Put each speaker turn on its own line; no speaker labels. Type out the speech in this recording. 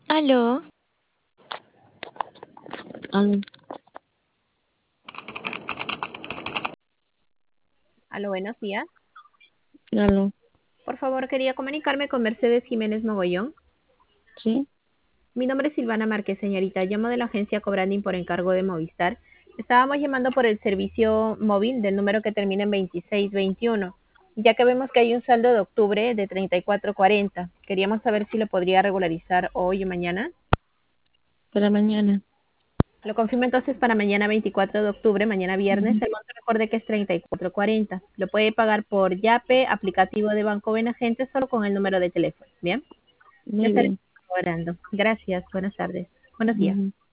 Aló,
Aló,
Aló, buenos días.
aló,
Por favor, quería comunicarme con Mercedes Jiménez Mogollón.
sí,
Mi nombre es Silvana Márquez, señorita. Llamo de la agencia Cobranding por encargo de Movistar. Estábamos llamando por el servicio móvil del número que termina en 2621, ya que vemos que hay un saldo de octubre de 3440. Queríamos saber si lo podría regularizar hoy o mañana.
para mañana.
Lo confirmo entonces para mañana 24 de octubre, mañana viernes.
Ujú.
El monto recuerde que es 3440. Lo puede pagar por Yape, aplicativo de Banco Benagente, solo con el número de teléfono. ¿Bien? Ya
Muy
estaré
bien.
cobrando. Gracias. Buenas tardes. Buenos días.
Ujú.